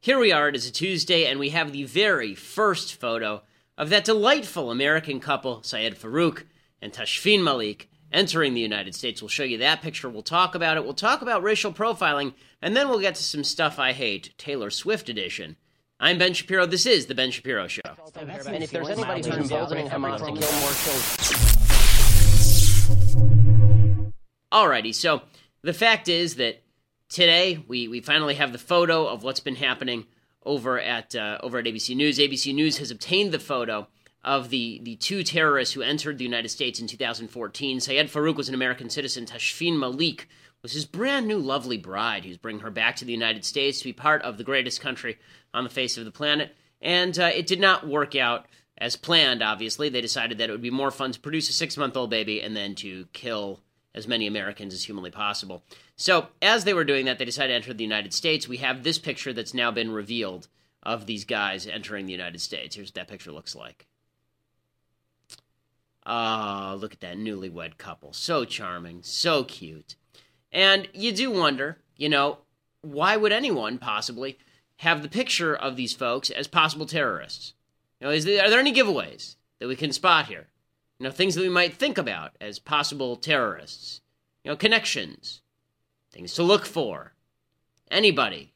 Here we are, it is a Tuesday, and we have the very first photo of that delightful American couple, Syed Farook and Tashfeen Malik, entering the United States. We'll show you that picture, we'll talk about it, we'll talk about racial profiling, and then we'll get to some stuff I hate, Taylor Swift edition. I'm Ben Shapiro, this is The Ben Shapiro Show. And if there's anybody who's emboldening Hamas to kill more children. Alrighty, so the fact is that today we finally have the photo of what's been happening over at ABC News. ABC News has obtained the photo of the two terrorists who entered the United States in 2014. Syed Farook was an American citizen. Tashfeen Malik was his brand new lovely bride. He was bringing her back to the United States to be part of the greatest country on the face of the planet. And it did not work out as planned, obviously. They decided that it would be more fun to produce a 6-month-old baby and then to kill as many Americans as humanly possible. So, as they were doing that, they decided to enter the United States. We have this picture that's now been revealed of these guys entering the United States. Here's what that picture looks like. Oh, look at that newlywed couple. So charming, so cute. And you do wonder, why would anyone possibly have the picture of these folks as possible terrorists? Are there any giveaways that we can spot here? Things that we might think about as possible terrorists. Connections. Things to look for. Anybody.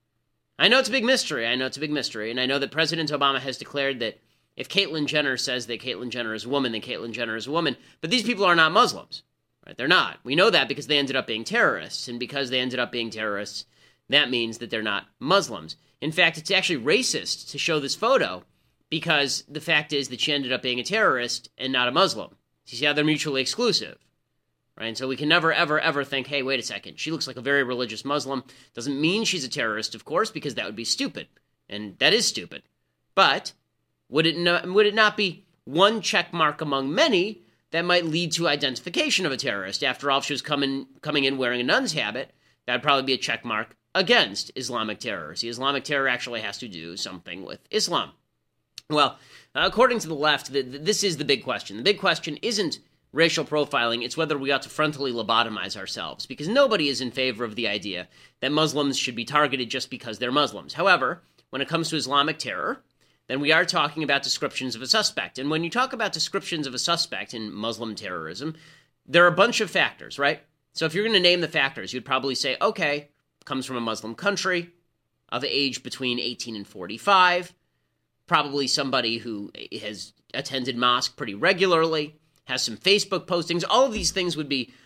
I know it's a big mystery. And I know that President Obama has declared that if Caitlyn Jenner says that Caitlyn Jenner is a woman, then Caitlyn Jenner is a woman. But these people are not Muslims. Right? They're not. We know that because they ended up being terrorists. And because they ended up being terrorists, that means that they're not Muslims. In fact, it's actually racist to show this photo because the fact is that she ended up being a terrorist and not a Muslim. You see how they're mutually exclusive, right? And so we can never, ever, ever think, hey, wait a second, she looks like a very religious Muslim. Doesn't mean she's a terrorist, of course, because that would be stupid. And that is stupid. But would it not be one check mark among many that might lead to identification of a terrorist? After all, if she was coming in wearing a nun's habit, that would probably be a check mark against Islamic terror. See, Islamic terror actually has to do something with Islam. Well, according to the left, this is the big question. The big question isn't racial profiling, it's whether we ought to frontally lobotomize ourselves, because nobody is in favor of the idea that Muslims should be targeted just because they're Muslims. However, when it comes to Islamic terror, then we are talking about descriptions of a suspect. And when you talk about descriptions of a suspect in Muslim terrorism, there are a bunch of factors, right? So if you're going to name the factors, you'd probably say, okay, comes from a Muslim country, of age between 18 and 45, probably somebody who has attended mosque pretty regularly, has some Facebook postings. All of these things would be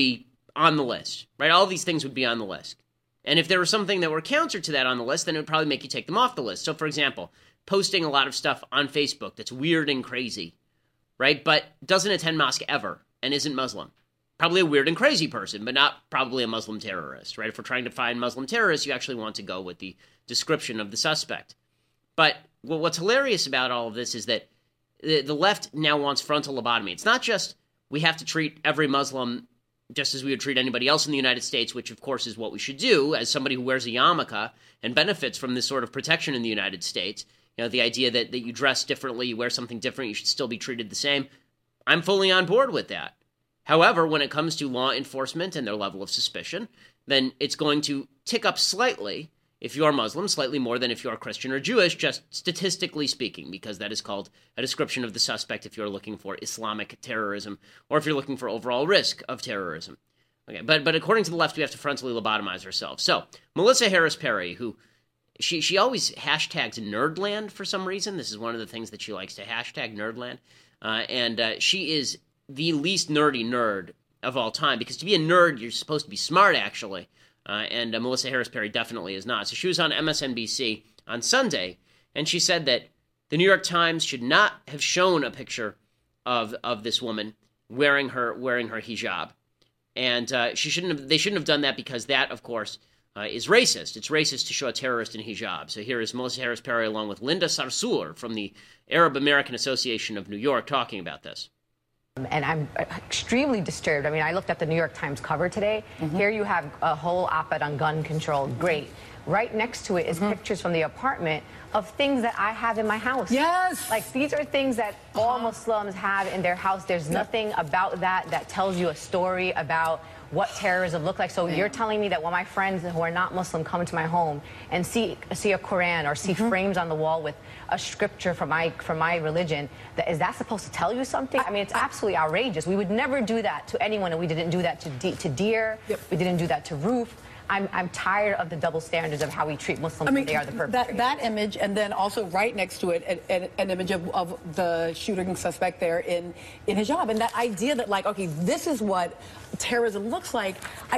on the list, right? All of these things would be on the list. And if there was something that were counter to that on the list, then it would probably make you take them off the list. So, for example, posting a lot of stuff on Facebook that's weird and crazy, right? But doesn't attend mosque ever and isn't Muslim. Probably a weird and crazy person, but not probably a Muslim terrorist, right? If we're trying to find Muslim terrorists, you actually want to go with the description of the suspect. But what's hilarious about all of this is that the left now wants frontal lobotomy. It's not just we have to treat every Muslim just as we would treat anybody else in the United States, which of course is what we should do as somebody who wears a yarmulke and benefits from this sort of protection in the United States. The idea that you dress differently, you wear something different, you should still be treated the same. I'm fully on board with that. However, when it comes to law enforcement and their level of suspicion, then it's going to tick up slightly if you are Muslim, slightly more than if you are Christian or Jewish, just statistically speaking, because that is called a description of the suspect if you're looking for Islamic terrorism or if you're looking for overall risk of terrorism. Okay, but according to the left, we have to frontally lobotomize ourselves. So, Melissa Harris Perry, who she always hashtags Nerdland for some reason. This is one of the things that she likes to hashtag, Nerdland. And she is the least nerdy nerd of all time, because to be a nerd, you're supposed to be smart, actually. And Melissa Harris Perry definitely is not. So she was on MSNBC on Sunday, and she said that the New York Times should not have shown a picture of this woman wearing her hijab, and they shouldn't have done that because that, of course, is racist. It's racist to show a terrorist in hijab. So here is Melissa Harris Perry along with Linda Sarsour from the Arab American Association of New York talking about this. And I'm extremely disturbed. I mean, I looked at the New York Times cover today. Here you have a whole op-ed on gun control. Great. Right next to it is pictures from the apartment of things that I have in my house. Yes. Like, these are things that all Muslims have in their house. There's nothing about that tells you a story about what terrorism looked like. So you're telling me that when my friends who are not Muslim come to my home and see a Quran or see frames on the wall with a scripture from my religion, is that supposed to tell you something? I mean, it's absolutely outrageous. We would never do that to anyone, and we didn't do that to Deer. Yep. We didn't do that to Roof. I'm tired of the double standards of how we treat Muslims when they are the perpetrators. That image, and then also right next to it, an image of the shooting suspect there in hijab. And that idea that, like, okay, this is what terrorism looks like.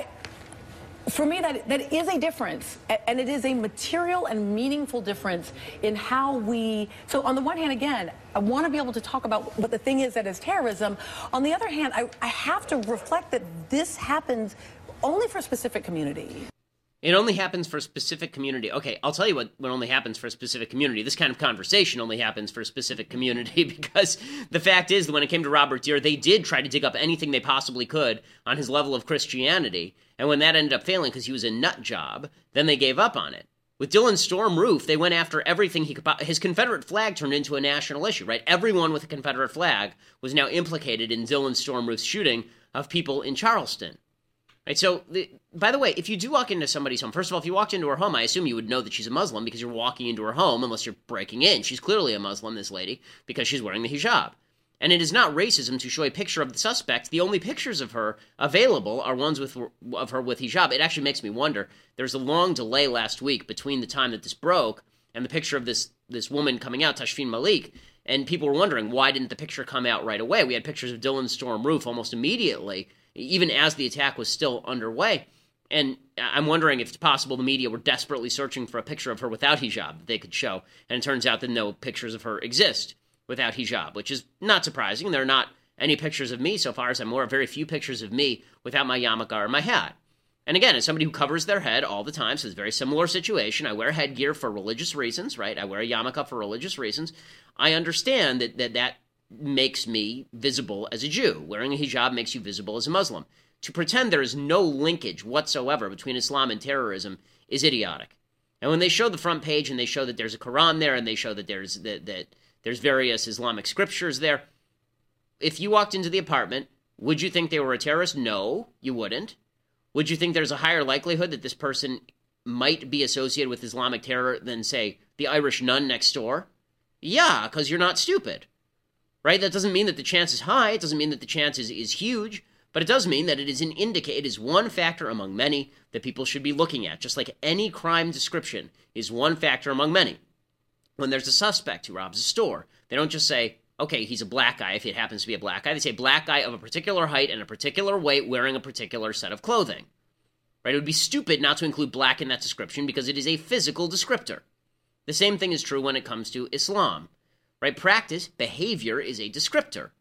For me, that is a difference, and it is a material and meaningful difference in how we... So on the one hand, again, I want to be able to talk about what the thing is that is terrorism. On the other hand, I have to reflect that this happens only for a specific community. It only happens for a specific community. Okay, I'll tell you what only happens for a specific community. This kind of conversation only happens for a specific community because the fact is that when it came to Robert Deer, they did try to dig up anything they possibly could on his level of Christianity. And when that ended up failing because he was a nut job, then they gave up on it. With Dylan Storm Roof, they went after everything he could. His Confederate flag turned into a national issue, right? Everyone with a Confederate flag was now implicated in Dylan Storm Roof's shooting of people in Charleston. Right, so, by the way, if you do walk into somebody's home, first of all, if you walked into her home, I assume you would know that she's a Muslim because you're walking into her home unless you're breaking in. She's clearly a Muslim, this lady, because she's wearing the hijab. And it is not racism to show a picture of the suspect. The only pictures of her available are ones of her with hijab. It actually makes me wonder. There's a long delay last week between the time that this broke and the picture of this woman coming out, Tashfeen Malik, and people were wondering, why didn't the picture come out right away? We had pictures of Dylan Storm Roof almost immediately, even as the attack was still underway. And I'm wondering if it's possible the media were desperately searching for a picture of her without hijab that they could show. And it turns out that no pictures of her exist without hijab, which is not surprising. There are not any pictures of me, so far as I'm aware, very few pictures of me without my yarmulke or my hat. And again, as somebody who covers their head all the time, so it's a very similar situation. I wear headgear for religious reasons, right? I wear a yarmulke for religious reasons. I understand that makes me visible as a Jew. Wearing a hijab makes you visible as a Muslim. To pretend there is no linkage whatsoever between Islam and terrorism is idiotic. And when they show the front page and they show that there's a Quran there and they show that there's various Islamic scriptures there, if you walked into the apartment, would you think they were a terrorist? No, you wouldn't. Would you think there's a higher likelihood that this person might be associated with Islamic terror than, say, the Irish nun next door? Yeah, because you're not stupid. Right? That doesn't mean that the chance is high. It doesn't mean that the chance is huge. But it does mean that it is one factor among many that people should be looking at. Just like any crime description is one factor among many. When there's a suspect who robs a store, they don't just say, okay, he's a black guy if it happens to be a black guy. They say black guy of a particular height and a particular weight wearing a particular set of clothing. Right? It would be stupid not to include black in that description because it is a physical descriptor. The same thing is true when it comes to Islam. Right? Practice, behavior is a descriptor.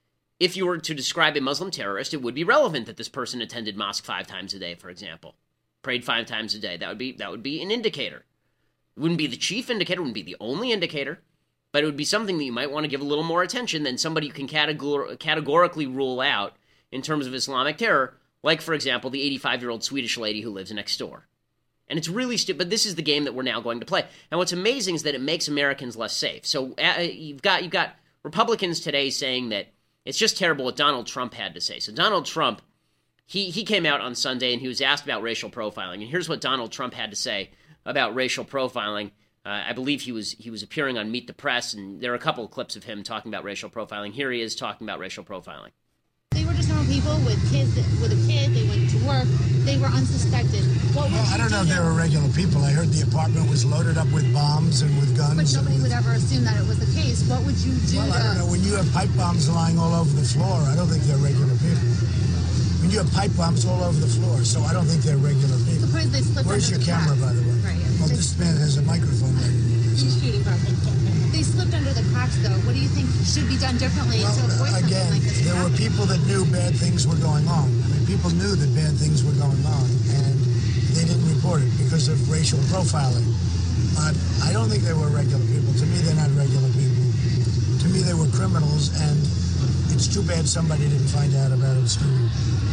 If you were to describe a Muslim terrorist, it would be relevant that this person attended mosque 5 times a day, for example. Prayed 5 times a day. That would be an indicator. It wouldn't be the chief indicator, it wouldn't be the only indicator, but it would be something that you might want to give a little more attention than somebody you can categorically rule out in terms of Islamic terror, like, for example, the 85-year-old Swedish lady who lives next door. And it's really stupid, but this is the game that we're now going to play. And what's amazing is that it makes Americans less safe. So you've got Republicans today saying that it's just terrible what Donald Trump had to say. So Donald Trump, he came out on Sunday and he was asked about racial profiling. And here's what Donald Trump had to say about racial profiling. I believe he was appearing on Meet the Press, and there are a couple of clips of him talking about racial profiling. Here he is talking about racial profiling. They were just normal people with kids, with a kid. They went to work. They were unsuspected. I don't know if they were regular people. I heard the apartment was loaded up with bombs and with guns. But nobody would ever assume that it was the case. What would you do? Well, I don't know. When you have pipe bombs lying all over the floor, I don't think they're regular people. When you have pipe bombs all over the floor, so I don't think they're regular people. Suppose they slipped Where's under your the camera, cracks. by the way? Right. Well, this man has a microphone right here. He's shooting from. They slipped under the cracks, though. What do you think should be done differently to avoid something again, like this? there were people that knew bad things were going on. I mean, people knew that bad things were going on, and they didn't report it because of racial profiling. But I don't think they were regular people. To me, they're not regular people. To me, they were criminals, and it's too bad somebody didn't find out about it sooner.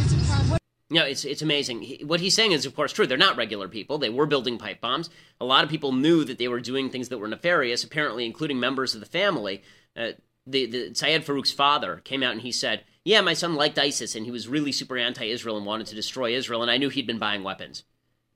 No, it's amazing. What he's saying is, of course, true. They're not regular people. They were building pipe bombs. A lot of people knew that they were doing things that were nefarious, apparently including members of the family. the Syed Farouk's father came out and he said, yeah, my son liked ISIS and he was really super anti-Israel and wanted to destroy Israel, and I knew he'd been buying weapons.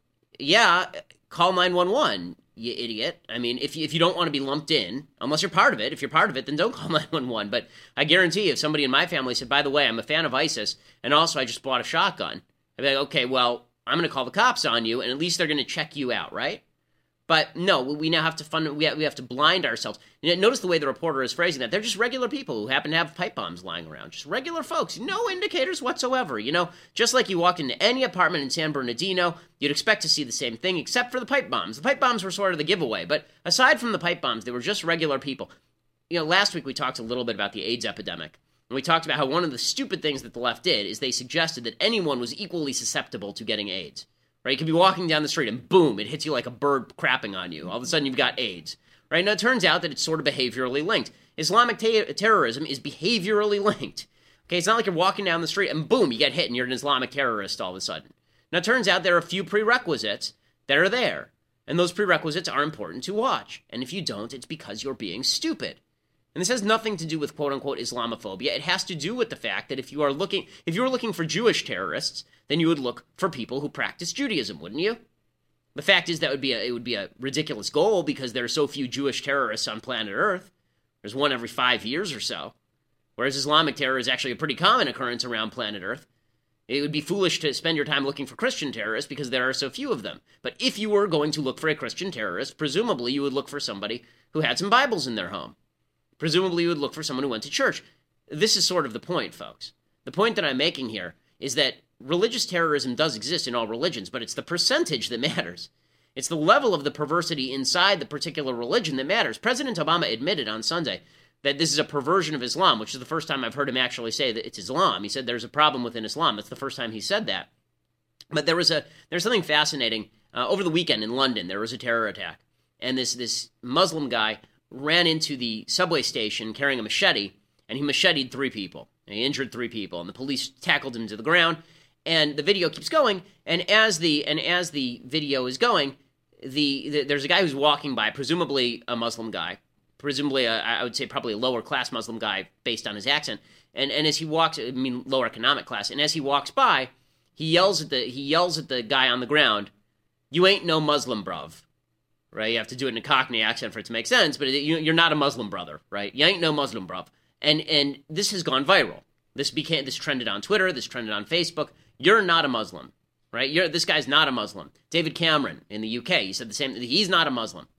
Yeah, call 911, you idiot. I mean, if you don't want to be lumped in, unless you're part of it, if you're part of it, then don't call 911. But I guarantee if somebody in my family said, by the way, I'm a fan of ISIS, and also I just bought a shotgun, I'd be like, okay, well, I'm going to call the cops on you, and at least they're going to check you out, right? But no, we now have to we have to blind ourselves. Notice the way the reporter is phrasing that. They're just regular people who happen to have pipe bombs lying around. Just regular folks. No indicators whatsoever. Just like you walked into any apartment in San Bernardino, you'd expect to see the same thing, except for the pipe bombs. The pipe bombs were sort of the giveaway. But aside from the pipe bombs, they were just regular people. Last week we talked a little bit about the AIDS epidemic. And we talked about how one of the stupid things that the left did is they suggested that anyone was equally susceptible to getting AIDS. Right? You could be walking down the street and boom, it hits you like a bird crapping on you. All of a sudden you've got AIDS. Right? Now it turns out that it's sort of behaviorally linked. Islamic terrorism is behaviorally linked. Okay, it's not like you're walking down the street and boom, you get hit and you're an Islamic terrorist all of a sudden. Now it turns out there are a few prerequisites that are there. And those prerequisites are important to watch. And if you don't, it's because you're being stupid. And this has nothing to do with quote-unquote Islamophobia. It has to do with the fact that if you were looking for Jewish terrorists, then you would look for people who practice Judaism, wouldn't you? The fact is that it would be a ridiculous goal because there are so few Jewish terrorists on planet Earth. There's one every 5 years or so. Whereas Islamic terror is actually a pretty common occurrence around planet Earth. It would be foolish to spend your time looking for Christian terrorists because there are so few of them. But if you were going to look for a Christian terrorist, presumably you would look for somebody who had some Bibles in their home. Presumably you would look for someone who went to church. This is sort of the point, folks. The point that I'm making here is that religious terrorism does exist in all religions, but it's the percentage that matters. It's the level of the perversity inside the particular religion that matters. President Obama admitted on Sunday that this is a perversion of Islam, which is the first time I've heard him actually say that it's Islam. He said there's a problem within Islam. That's the first time he said that. But there's something fascinating. Over the weekend in London, there was a terror attack, and this Muslim guy ran into the subway station carrying a machete, and he macheted 3 people. And he injured 3 people, and the police tackled him to the ground. And the video keeps going, and as the video is going, there's a guy who's walking by, presumably a Muslim guy, presumably I would say probably a lower class Muslim guy based on his accent. And as he walks, I mean lower economic class, and as he walks by, he yells at the guy on the ground, "You ain't no Muslim, bruv." Right? You have to do it in a Cockney accent for it to make sense, but you're not a Muslim, brother, right? You ain't no Muslim, bruv. And this has gone viral. This trended on Twitter, this trended on Facebook. You're not a Muslim, right? This guy's not a Muslim. David Cameron in the UK, he said the same. He's not a Muslim.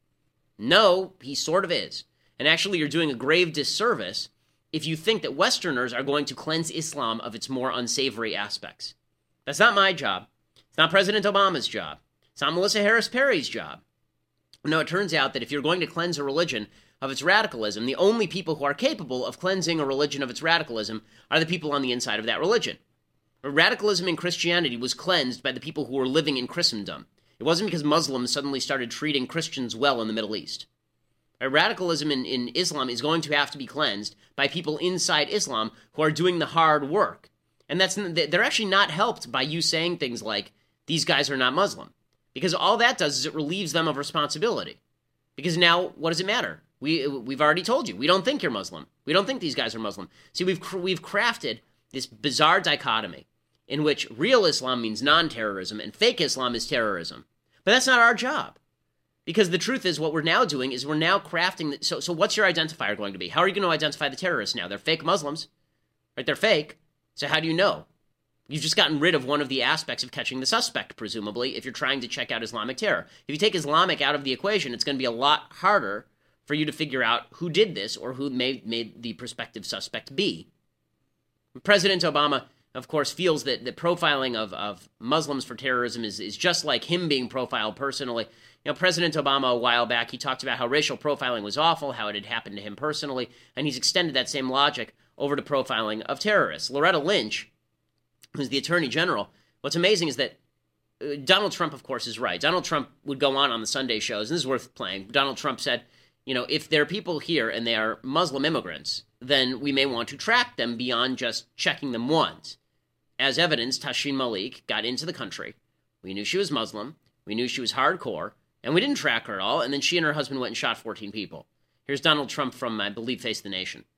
No, he sort of is. And actually, you're doing a grave disservice if you think that Westerners are going to cleanse Islam of its more unsavory aspects. That's not my job. It's not President Obama's job. It's not Melissa Harris Perry's job. No, it turns out that if you're going to cleanse a religion of its radicalism, the only people who are capable of cleansing a religion of its radicalism are the people on the inside of that religion. Radicalism in Christianity was cleansed by the people who were living in Christendom. It wasn't because Muslims suddenly started treating Christians well in the Middle East. Radicalism in Islam is going to have to be cleansed by people inside Islam who are doing the hard work. And they're actually not helped by you saying things like, these guys are not Muslim. Because all that does is it relieves them of responsibility. Because now, what does it matter? We've already told you. We don't think you're Muslim. We don't think these guys are Muslim. See, we've crafted this bizarre dichotomy in which real Islam means non-terrorism and fake Islam is terrorism. But that's not our job. Because the truth is what we're now doing is we're now crafting... So what's your identifier going to be? How are you going to identify the terrorists now? They're fake Muslims. Right? They're fake. So how do you know? You've just gotten rid of one of the aspects of catching the suspect, presumably, if you're trying to check out Islamic terror. If you take Islamic out of the equation, it's going to be a lot harder for you to figure out who did this or who made the prospective suspect be. President Obama, of course, feels that the profiling of Muslims for terrorism is just like him being profiled personally. You know, President Obama, a while back, he talked about how racial profiling was awful, how it had happened to him personally, and he's extended that same logic over to profiling of terrorists. Loretta Lynch, who's the Attorney General, what's amazing is that Donald Trump, of course, is right. Donald Trump would go on the Sunday shows, and this is worth playing. Donald Trump said, you know, if there are people here and they are Muslim immigrants, then we may want to track them beyond just checking them once. As evidence, Tashin Malik got into the country. We knew she was Muslim. We knew she was hardcore. And we didn't track her at all. And then she and her husband went and shot 14 people. Here's Donald Trump from, I believe, Face the Nation.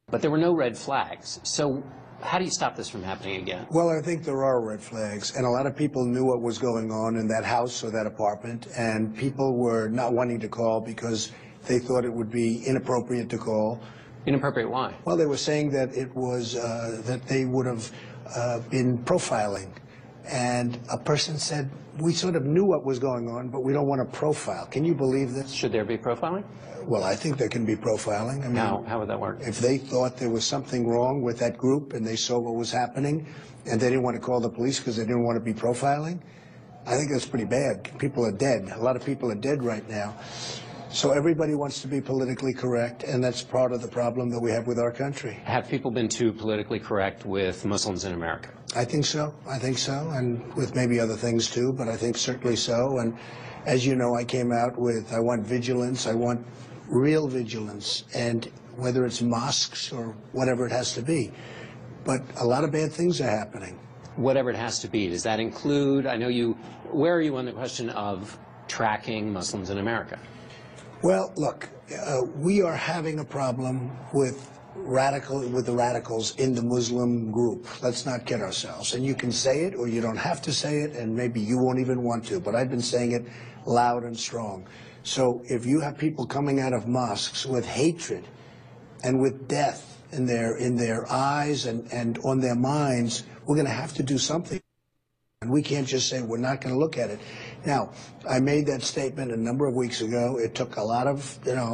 But there were no red flags. So how do you stop this from happening again? Well, I think there are red flags, and a lot of people knew what was going on in that house or that apartment, and people were not wanting to call because they thought it would be inappropriate to call. Inappropriate why? Well, they were saying that it was, that they would have been profiling. And a person said, we sort of knew what was going on, but we don't want to profile. Can you believe this? Should there be profiling? Well, I think there can be profiling. I mean, How would that work? if they thought there was something wrong with that group and they saw what was happening and they didn't want to call the police because they didn't want to be profiling, I think that's pretty bad. People are dead. A lot of people are dead right now. So everybody wants to be politically correct, and that's part of the problem that we have with our country. Have people been too politically correct with Muslims in America? I think so. I think so, and with maybe other things too, but I think certainly so. And as you know, I came out with, I want vigilance, I want real vigilance, and whether it's mosques or whatever it has to be. But a lot of bad things are happening. Whatever it has to be, does that include, I know you, where are you on the question of tracking Muslims in America? Well, look, we are having a problem with the radicals in the Muslim group. Let's not kid ourselves. And you can say it or you don't have to say it, and maybe you won't even want to, but I've been saying it loud and strong. So if you have people coming out of mosques with hatred and with death in their eyes and on their minds, we're going to have to do something. And we can't just say we're not going to look at it. Now, I made that statement a number of weeks ago. It took a lot of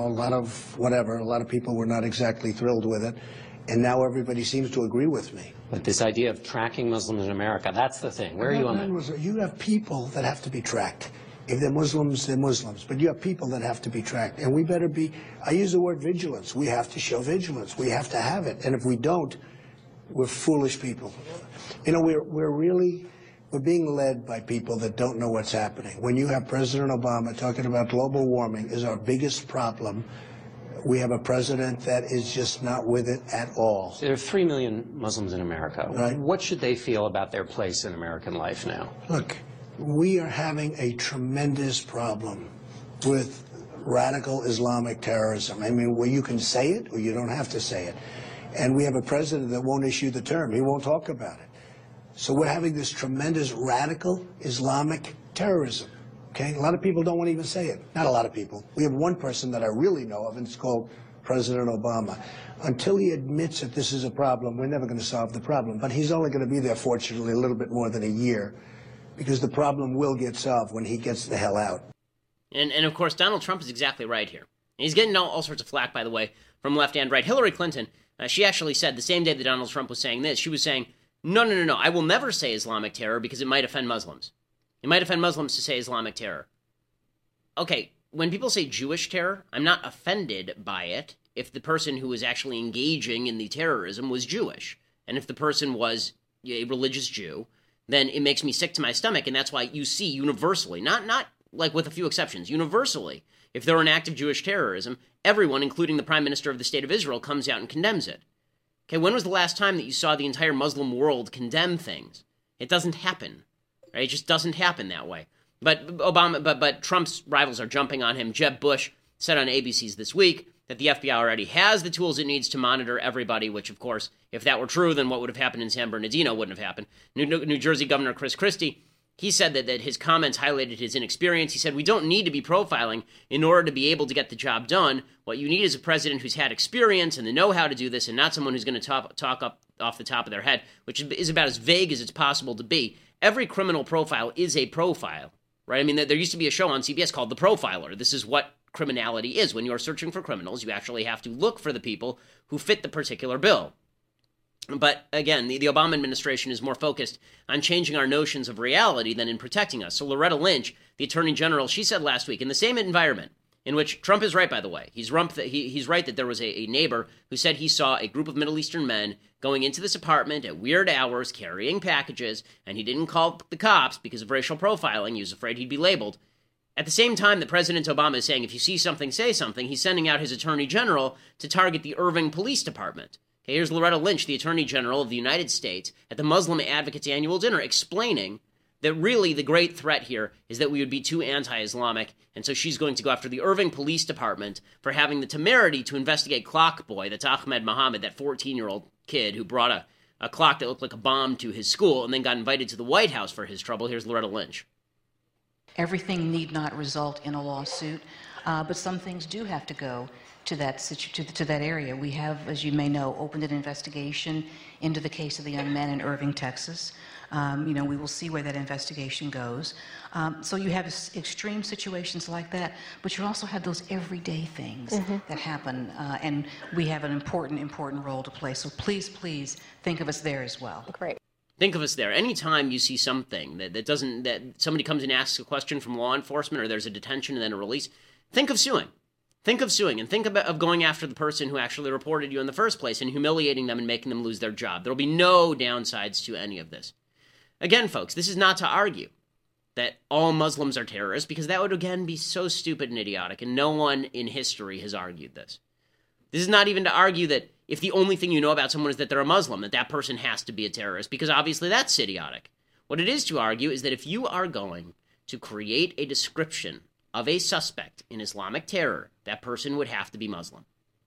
people were not exactly thrilled with it. And now everybody seems to agree with me. But this idea of tracking Muslims in America, that's the thing. Where are you on that? You have people that have to be tracked. If they're Muslims, they're Muslims. But you have people that have to be tracked. And we better be, I use the word vigilance. We have to show vigilance. We have to have it. And if we don't, we're foolish people. You know, we're being led by people that don't know what's happening. When you have President Obama talking about global warming is our biggest problem, we have a president that is just not with it at all. There are 3 million Muslims in America. Right. What should they feel about their place in American life now? Look, we are having a tremendous problem with radical Islamic terrorism. I mean, where you can say it or you don't have to say it. And we have a president that won't issue the term. He won't talk about it. So we're having this tremendous radical Islamic terrorism, okay? A lot of people don't want to even say it. Not a lot of people. We have one person that I really know of, and it's called President Obama. Until he admits that this is a problem, we're never going to solve the problem. But he's only going to be there, fortunately, a little bit more than a year, because the problem will get solved when he gets the hell out. And of course, Donald Trump is exactly right here. And he's getting all sorts of flack, by the way, from left and right. Hillary Clinton, she actually said the same day that Donald Trump was saying this, she was saying, no, I will never say Islamic terror because it might offend Muslims. It might offend Muslims to say Islamic terror. Okay, when people say Jewish terror, I'm not offended by it if the person who was actually engaging in the terrorism was Jewish. And if the person was a religious Jew, then it makes me sick to my stomach, and that's why you see universally, not like with a few exceptions, universally, if there were an act of Jewish terrorism, everyone, including the Prime Minister of the State of Israel, comes out and condemns it. Okay, when was the last time that you saw the entire Muslim world condemn things? It doesn't happen, right? It just doesn't happen that way. But Trump's rivals are jumping on him. Jeb Bush said on ABC's This Week that the FBI already has the tools it needs to monitor everybody, which, of course, if that were true, then what would have happened in San Bernardino wouldn't have happened. New Jersey Governor Chris Christie, he said that his comments highlighted his inexperience. He said, we don't need to be profiling in order to be able to get the job done. What you need is a president who's had experience and the know-how to do this, and not someone who's going to talk up off the top of their head, which is about as vague as it's possible to be. Every criminal profile is a profile, right? I mean, there used to be a show on CBS called The Profiler. This is what criminality is. When you're searching for criminals, you actually have to look for the people who fit the particular bill. But again, the Obama administration is more focused on changing our notions of reality than in protecting us. So Loretta Lynch, the Attorney General, she said last week, in the same environment, in which Trump is right, by the way. He's right that there was a neighbor who said he saw a group of Middle Eastern men going into this apartment at weird hours, carrying packages, and he didn't call the cops because of racial profiling. He was afraid he'd be labeled. At the same time that President Obama is saying, if you see something, say something, he's sending out his Attorney General to target the Irving Police Department. Okay, here's Loretta Lynch, the Attorney General of the United States, at the Muslim Advocates Annual Dinner, explaining that really the great threat here is that we would be too anti-Islamic, and so she's going to go after the Irving Police Department for having the temerity to investigate Clock Boy, that's Ahmed Mohammed, that 14-year-old kid who brought a clock that looked like a bomb to his school and then got invited to the White House for his trouble. Here's Loretta Lynch. Everything need not result in a lawsuit, but some things do have to go to that area. We have, as you may know, opened an investigation into the case of the young man in Irving, Texas. We will see where that investigation goes. So you have extreme situations like that, but you also have those everyday things that happen, and we have an important role to play. So please think of us there as well. Great. Think of us there. Anytime you see something that somebody comes and asks a question from law enforcement, or there's a detention and then a release, think of suing. Think of suing, and think of going after the person who actually reported you in the first place and humiliating them and making them lose their job. There will be no downsides to any of this. Again, folks, this is not to argue that all Muslims are terrorists, because that would, again, be so stupid and idiotic, and no one in history has argued this. This is not even to argue that if the only thing you know about someone is that they're a Muslim, that person has to be a terrorist, because obviously that's idiotic. What it is to argue is that if you are going to create a description of a suspect in Islamic terror, that person would have to be Muslim.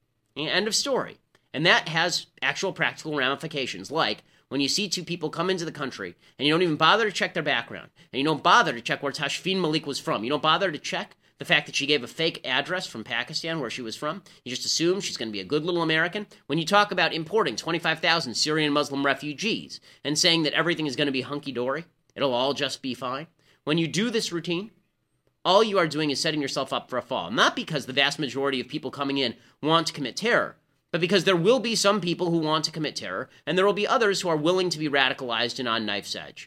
End of story. And that has actual practical ramifications, like when you see two people come into the country and you don't even bother to check their background, and you don't bother to check where Tashfeen Malik was from, you don't bother to check the fact that she gave a fake address from Pakistan where she was from, you just assume she's going to be a good little American. When you talk about importing 25,000 Syrian Muslim refugees and saying that everything is going to be hunky-dory, it'll all just be fine, when you do this routine, all you are doing is setting yourself up for a fall. Not because the vast majority of people coming in want to commit terror, but because there will be some people who want to commit terror, and there will be others who are willing to be radicalized and on knife's edge.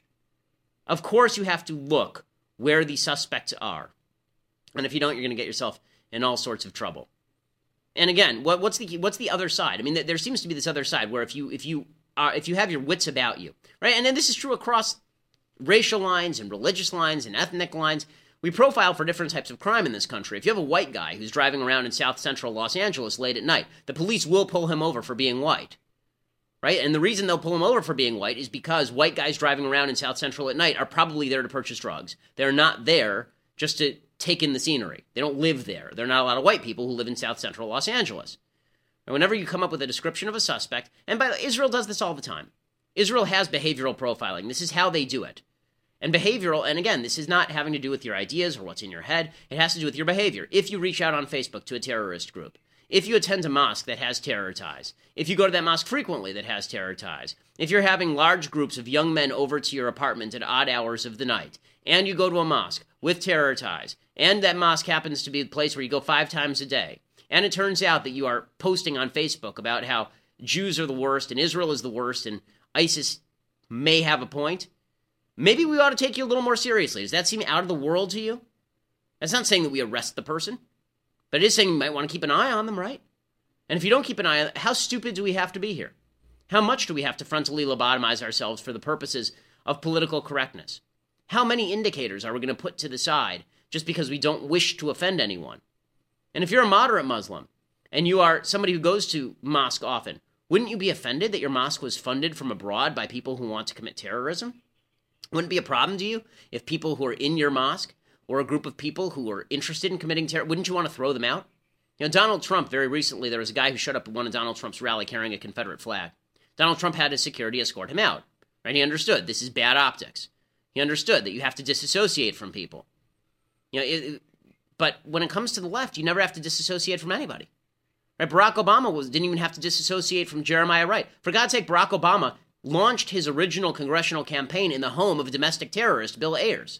Of course, you have to look where the suspects are. And if you don't, you're going to get yourself in all sorts of trouble. And again, what's the other side? I mean, there seems to be this other side where if you have your wits about you, right? And then this is true across racial lines and religious lines and ethnic lines. We profile for different types of crime in this country. If you have a white guy who's driving around in South Central Los Angeles late at night, the police will pull him over for being white, right? And the reason they'll pull him over for being white is because white guys driving around in South Central at night are probably there to purchase drugs. They're not there just to take in the scenery. They don't live there. There are not a lot of white people who live in South Central Los Angeles. And whenever you come up with a description of a suspect, and by the way, Israel does this all the time. Israel has behavioral profiling. This is how they do it. And behavioral, and again, this is not having to do with your ideas or what's in your head. It has to do with your behavior. If you reach out on Facebook to a terrorist group, if you attend a mosque that has terror ties, if you go to that mosque frequently that has terror ties, if you're having large groups of young men over to your apartment at odd hours of the night, and you go to a mosque with terror ties, and that mosque happens to be the place where you go 5 times a day, and it turns out that you are posting on Facebook about how Jews are the worst, and Israel is the worst, and ISIS may have a point, maybe we ought to take you a little more seriously. Does that seem out of the world to you? That's not saying that we arrest the person, but it is saying you might want to keep an eye on them, right? And if you don't keep an eye on them, how stupid do we have to be here? How much do we have to frontally lobotomize ourselves for the purposes of political correctness? How many indicators are we going to put to the side just because we don't wish to offend anyone? And if you're a moderate Muslim, and you are somebody who goes to mosque often, wouldn't you be offended that your mosque was funded from abroad by people who want to commit terrorism? Wouldn't it be a problem to you if people who are in your mosque or a group of people who are interested in committing terror, wouldn't you want to throw them out? You know, Donald Trump, very recently, there was a guy who showed up at one of Donald Trump's rally carrying a Confederate flag. Donald Trump had his security escort him out, right? He understood this is bad optics. He understood that you have to disassociate from people. You know, but when it comes to the left, you never have to disassociate from anybody. Right? Barack Obama didn't even have to disassociate from Jeremiah Wright. For God's sake, Barack Obama launched his original congressional campaign in the home of domestic terrorist Bill Ayers.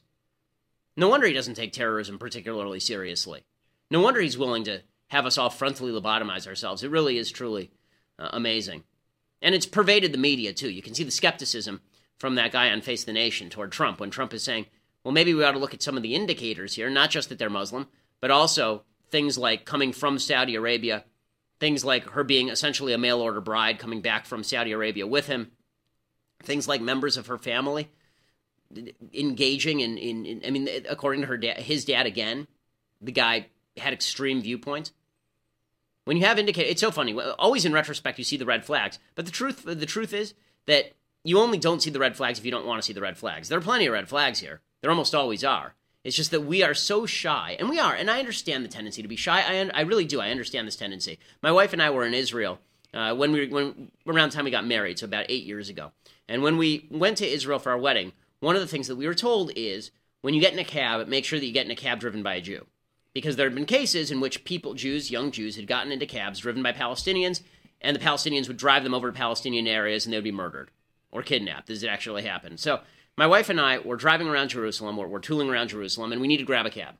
No wonder he doesn't take terrorism particularly seriously. No wonder he's willing to have us all frontally lobotomize ourselves. It really is truly amazing. And it's pervaded the media, too. You can see the skepticism from that guy on Face the Nation toward Trump when Trump is saying, well, maybe we ought to look at some of the indicators here, not just that they're Muslim, but also things like coming from Saudi Arabia, things like her being essentially a mail-order bride coming back from Saudi Arabia with him, things like members of her family engaging in I mean, according to his dad again, the guy had extreme viewpoints. When you have indicators, it's so funny. Always in retrospect, you see the red flags. But the truth is that you only don't see the red flags if you don't want to see the red flags. There are plenty of red flags here. There almost always are. It's just that we are so shy, and we are, and I understand the tendency to be shy. I really do. I understand this tendency. My wife and I were in Israel when around the time we got married, so about 8 years ago. And when we went to Israel for our wedding, one of the things that we were told is when you get in a cab, make sure that you get in a cab driven by a Jew. Because there had been cases in which young Jews, had gotten into cabs driven by Palestinians, and the Palestinians would drive them over to Palestinian areas and they would be murdered or kidnapped. This had actually happened. So my wife and I were driving around Jerusalem, we're tooling around Jerusalem, and we need to grab a cab.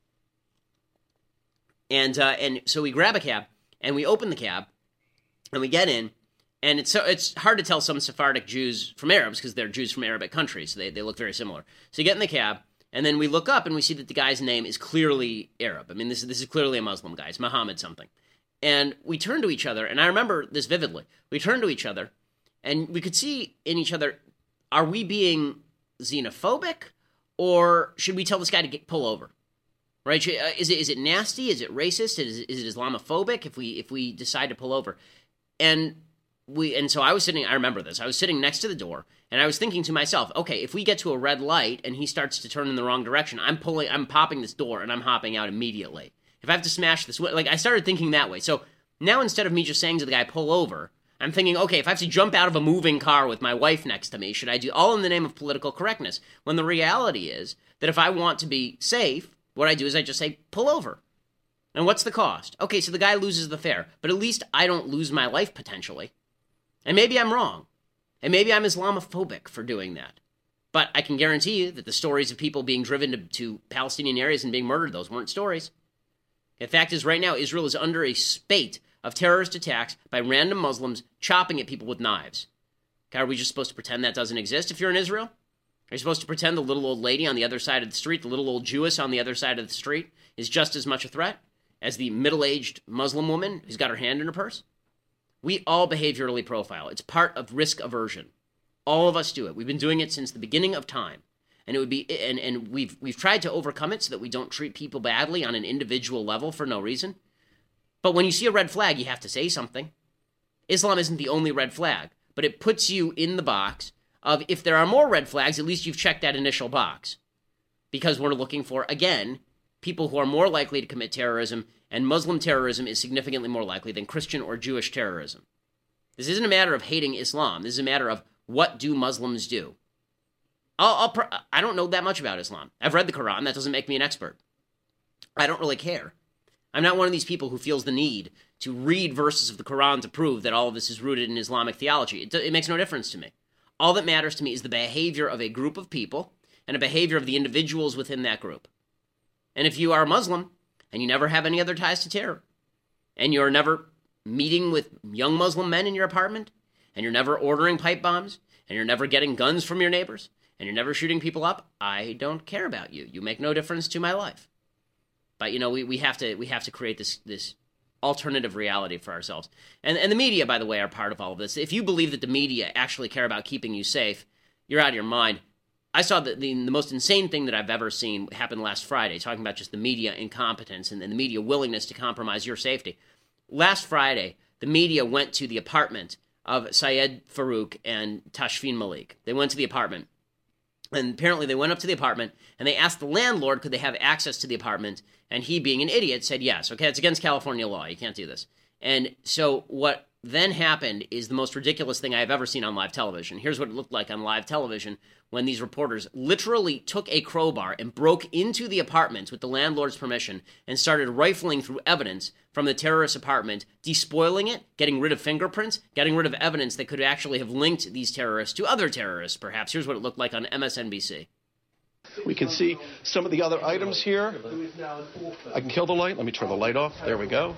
And so we grab a cab, and we open the cab, and we get in, and it's hard to tell some Sephardic Jews from Arabs, because they're Jews from Arabic countries, so they look very similar. So you get in the cab, and then we look up, and we see that the guy's name is clearly Arab. I mean, this is clearly a Muslim guy. It's Muhammad something. And we turn to each other, and I remember this vividly. We turned to each other, and we could see in each other, are we being xenophobic, or should we tell this guy to pull over? Right? Is it nasty? Is it racist? Is it Islamophobic if we decide to pull over? And so I was sitting. I remember this. I was sitting next to the door, and I was thinking to myself, okay, if we get to a red light and he starts to turn in the wrong direction, I'm popping this door and I'm hopping out immediately. If I have to smash this, I started thinking that way. So now instead of me just saying to the guy, pull over, I'm thinking, okay, if I have to jump out of a moving car with my wife next to me, should I do all in the name of political correctness? When the reality is that if I want to be safe, what I do is I just say, pull over. And what's the cost? Okay, so the guy loses the fare, but at least I don't lose my life potentially. And maybe I'm wrong. And maybe I'm Islamophobic for doing that. But I can guarantee you that the stories of people being driven to Palestinian areas and being murdered, those weren't stories. The fact is, right now, Israel is under a spate of terrorist attacks by random Muslims chopping at people with knives. God, are we just supposed to pretend that doesn't exist if you're in Israel? Are you supposed to pretend the little old lady on the other side of the street, the little old Jewess on the other side of the street, is just as much a threat as the middle-aged Muslim woman who's got her hand in her purse? We all behaviorally profile. It's part of risk aversion. All of us do it. We've been doing it since the beginning of time. And it would be, and we've tried to overcome it so that we don't treat people badly on an individual level for no reason. But when you see a red flag, you have to say something. Islam isn't the only red flag, but it puts you in the box of if there are more red flags, at least you've checked that initial box. Because we're looking for, again, people who are more likely to commit terrorism, and Muslim terrorism is significantly more likely than Christian or Jewish terrorism. This isn't a matter of hating Islam. This is a matter of what do Muslims do. I don't know that much about Islam. I've read the Quran. That doesn't make me an expert. I don't really care. I'm not one of these people who feels the need to read verses of the Quran to prove that all of this is rooted in Islamic theology. It makes no difference to me. All that matters to me is the behavior of a group of people and a behavior of the individuals within that group. And if you are a Muslim and you never have any other ties to terror, and you're never meeting with young Muslim men in your apartment, and you're never ordering pipe bombs, and you're never getting guns from your neighbors, and you're never shooting people up, I don't care about you. You make no difference to my life. But, you know, we have to create this alternative reality for ourselves. And the media, by the way, are part of all of this. If you believe that the media actually care about keeping you safe, you're out of your mind. I saw the most insane thing that I've ever seen happen last Friday, talking about just the media incompetence and the media willingness to compromise your safety. Last Friday, the media went to the apartment of Syed Farouk and Tashfeen Malik. They went to the apartment. And apparently they went up to the apartment, and they asked the landlord could they have access to the apartment, and he, being an idiot, said yes. Okay, it's against California law. You can't do this. And so what then happened is the most ridiculous thing I've ever seen on live television. Here's what it looked like on live television when these reporters literally took a crowbar and broke into the apartment with the landlord's permission and started rifling through evidence from the terrorist apartment, despoiling it, getting rid of fingerprints, getting rid of evidence that could actually have linked these terrorists to other terrorists, perhaps. Here's what it looked like on MSNBC. We can see some of the other items here. I can kill the light. Let me turn the light off. There we go.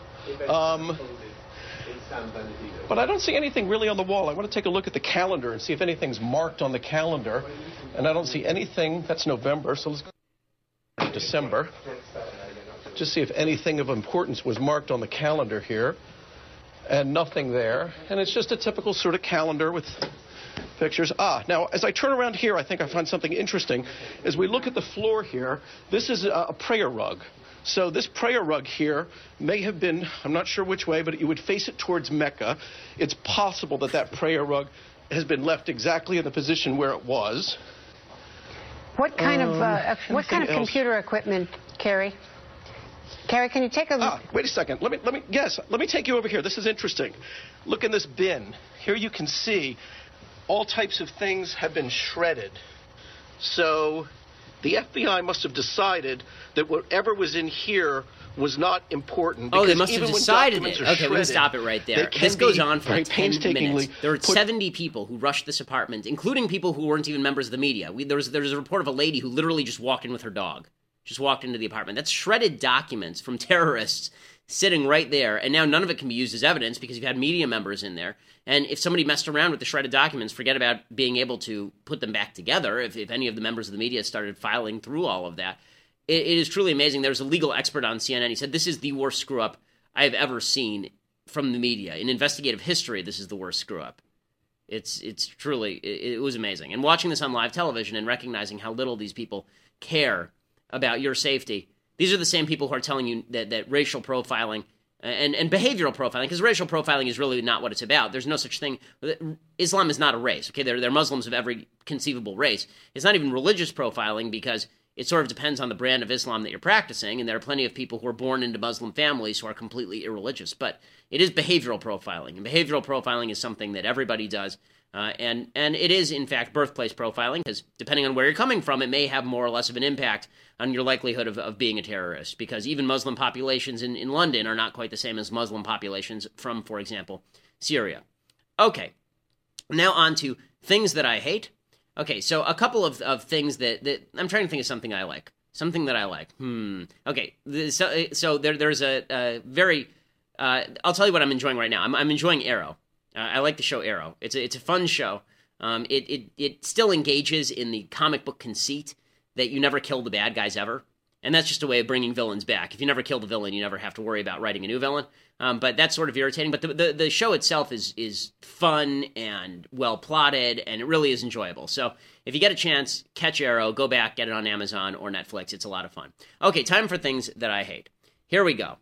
But I don't see anything really on the wall. I want to take a look at the calendar and see if anything's marked on the calendar. And I don't see anything. That's November, so let's go to December. Just see if anything of importance was marked on the calendar here. And nothing there. And it's just a typical sort of calendar with pictures. Now, as I turn around here, I think I find something interesting. As we look at the floor here, this is a prayer rug. So this prayer rug here may have been, I'm not sure which way, but you would face it towards Mecca. It's possible that that prayer rug has been left exactly in the position where it was. What kind of computer equipment, Carrie? Carrie, can you take a look? Wait a second. Let me take you over here. This is interesting. Look in this bin. Here you can see all types of things have been shredded. So the FBI must have decided that whatever was in here was not important. Oh, they must have decided it. Okay, we'll stop it right there. This goes on for 10 minutes. There were 70 people who rushed this apartment, including people who weren't even members of the media. There was a report of a lady who literally just walked in with her dog. Just walked into the apartment. That's shredded documents from terrorists sitting right there, and now none of it can be used as evidence because you've had media members in there. And if somebody messed around with the shredded documents, forget about being able to put them back together. If any of the members of the media started filing through all of that, it is truly amazing. There was a legal expert on CNN. He said, this is the worst screw-up I have ever seen from the media. In investigative history, this is the worst screw-up. It's truly, it was amazing. And watching this on live television and recognizing how little these people care about your safety. These are the same people who are telling you that racial profiling and behavioral profiling, because racial profiling is really not what it's about. There's no such thing. Islam is not a race. Okay, they're Muslims of every conceivable race. It's not even religious profiling because it sort of depends on the brand of Islam that you're practicing, and there are plenty of people who are born into Muslim families who are completely irreligious. But it is behavioral profiling, and behavioral profiling is something that everybody does. And it is, in fact, birthplace profiling, because depending on where you're coming from, it may have more or less of an impact on your likelihood of being a terrorist, because even Muslim populations in London are not quite the same as Muslim populations from, for example, Syria. Okay, now on to things that I hate. Okay, so a couple of things that I'm trying to think of something I like. Something that I like. Okay, so there's a very... I'll tell you what I'm enjoying right now. I'm enjoying Arrow. I like the show Arrow. It's a fun show. It still engages in the comic book conceit that you never kill the bad guys ever. And that's just a way of bringing villains back. If you never kill the villain, you never have to worry about writing a new villain. But that's sort of irritating. But the show itself is fun and well plotted, and it really is enjoyable. So if you get a chance, catch Arrow, go back, get it on Amazon or Netflix. It's a lot of fun. Okay, time for things that I hate. Here we go.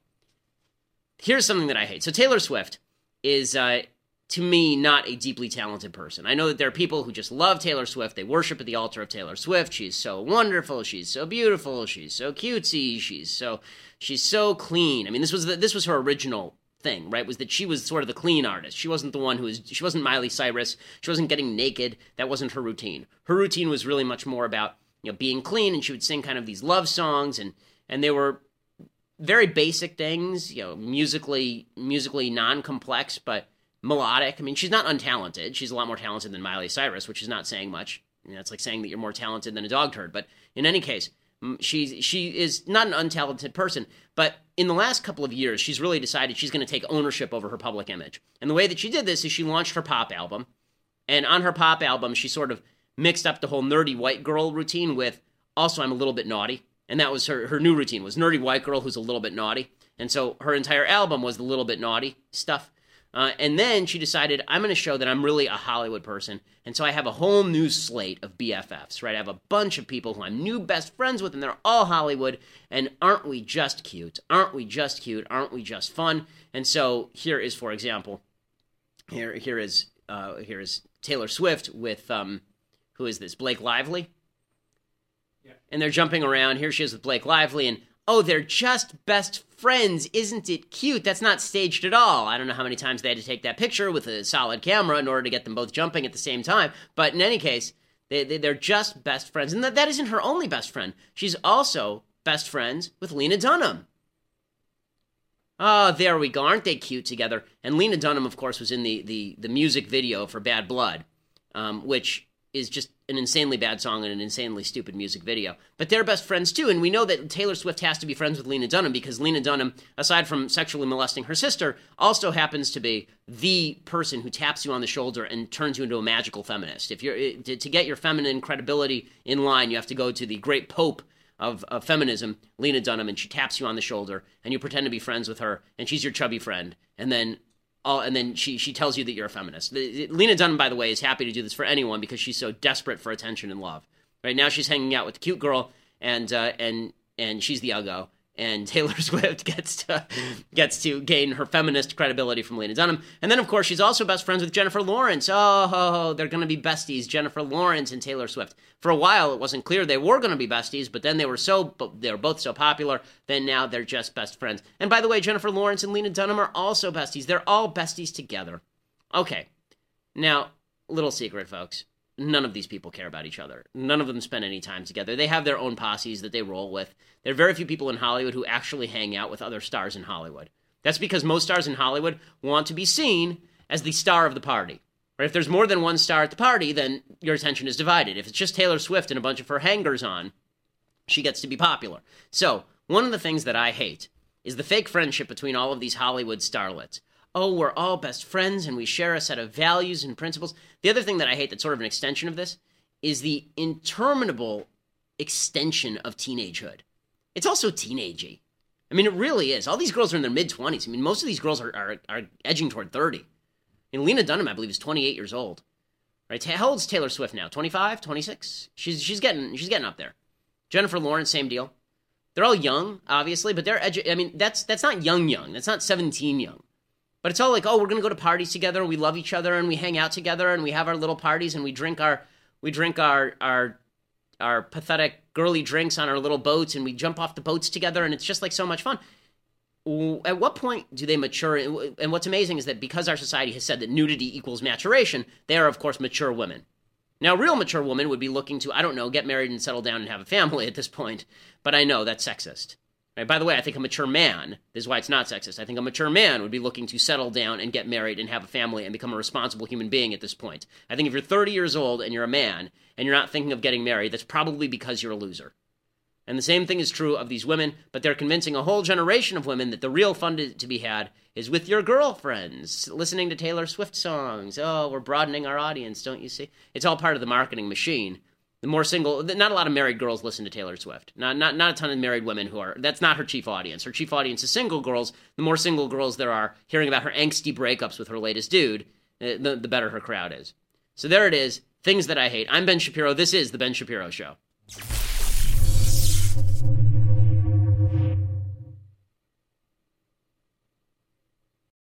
Here's something that I hate. So Taylor Swift is... to me, not a deeply talented person. I know that there are people who just love Taylor Swift. They worship at the altar of Taylor Swift. She's so wonderful. She's so beautiful. She's so cutesy. She's so clean. I mean, this was her original thing, right? Was that she was sort of the clean artist. She wasn't the one she wasn't Miley Cyrus. She wasn't getting naked. That wasn't her routine. Her routine was really much more about, being clean, and she would sing kind of these love songs, and they were very basic things, musically non-complex, but melodic. I mean, she's not untalented. She's a lot more talented than Miley Cyrus, which is not saying much. It's like saying that you're more talented than a dog turd. But in any case, she is not an untalented person. But in the last couple of years, she's really decided she's going to take ownership over her public image. And the way that she did this is she launched her pop album. And on her pop album, she sort of mixed up the whole nerdy white girl routine with, also, I'm a little bit naughty. And that was her new routine, was nerdy white girl who's a little bit naughty. And so her entire album was the little bit naughty stuff. And then she decided, I'm going to show that I'm really a Hollywood person. And so I have a whole new slate of BFFs, right? I have a bunch of people who I'm new best friends with, and they're all Hollywood. And aren't we just cute? Aren't we just cute? Aren't we just fun? And so here is, for example, here is Taylor Swift with, who is this? Blake Lively? Yeah. And they're jumping around. Here she is with Blake Lively, and oh, they're just best friends. Isn't it cute? That's not staged at all. I don't know how many times they had to take that picture with a solid camera in order to get them both jumping at the same time. But in any case, they're just best friends. And that isn't her only best friend. She's also best friends with Lena Dunham. Oh, there we go. Aren't they cute together? And Lena Dunham, of course, was in the music video for Bad Blood, which is just an insanely bad song and an insanely stupid music video. But they're best friends too, and we know that Taylor Swift has to be friends with Lena Dunham because Lena Dunham, aside from sexually molesting her sister, also happens to be the person who taps you on the shoulder and turns you into a magical feminist. If you're to get your feminine credibility in line, you have to go to the great pope of feminism, Lena Dunham, and she taps you on the shoulder, and you pretend to be friends with her, and she's your chubby friend, and then she tells you that you're a feminist. Lena Dunham, by the way, is happy to do this for anyone because she's so desperate for attention and love. Right now, she's hanging out with the cute girl, and she's the uggo, and Taylor Swift gets to gain her feminist credibility from Lena Dunham. And then, of course, she's also best friends with Jennifer Lawrence. Oh, they're going to be besties, Jennifer Lawrence and Taylor Swift. For a while, it wasn't clear they were going to be besties, but then they were both so popular, then now they're just best friends. And by the way, Jennifer Lawrence and Lena Dunham are also besties. They're all besties together. Okay, now, little secret, folks. None of these people care about each other. None of them spend any time together. They have their own posses that they roll with. There are very few people in Hollywood who actually hang out with other stars in Hollywood. That's because most stars in Hollywood want to be seen as the star of the party. Right? If there's more than one star at the party, then your attention is divided. If it's just Taylor Swift and a bunch of her hangers-on, she gets to be popular. So, one of the things that I hate is the fake friendship between all of these Hollywood starlets. Oh, we're all best friends and we share a set of values and principles. The other thing that I hate that's sort of an extension of this is the interminable extension of teenagehood. It's also teenagey. I mean, it really is. All these girls are in their mid-20s. I mean, most of these girls are edging toward 30. And Lena Dunham, I believe, is 28 years old. Right? How old's Taylor Swift now? 25? 26? She's getting up there. Jennifer Lawrence, same deal. They're all young, obviously, but that's not young. That's not 17 young. But it's all like, oh, we're going to go to parties together, and we love each other, and we hang out together, and we have our little parties, and we drink our pathetic girly drinks on our little boats, and we jump off the boats together, and it's just like so much fun. At what point do they mature? And what's amazing is that because our society has said that nudity equals maturation, they are, of course, mature women. Now, a real mature woman would be looking to, I don't know, get married and settle down and have a family at this point, but I know that's sexist. Right? By the way, I think a mature man, this is why it's not sexist, I think a mature man would be looking to settle down and get married and have a family and become a responsible human being at this point. I think if you're 30 years old and you're a man and you're not thinking of getting married, that's probably because you're a loser. And the same thing is true of these women, but they're convincing a whole generation of women that the real fun to be had is with your girlfriends, listening to Taylor Swift songs. Oh, we're broadening our audience, don't you see? It's all part of the marketing machine. The more single, not a lot of married girls listen to Taylor Swift. Not a ton of married women that's not her chief audience. Her chief audience is single girls. The more single girls there are hearing about her angsty breakups with her latest dude, the better her crowd is. So there it is, things that I hate. I'm Ben Shapiro. This is The Ben Shapiro Show.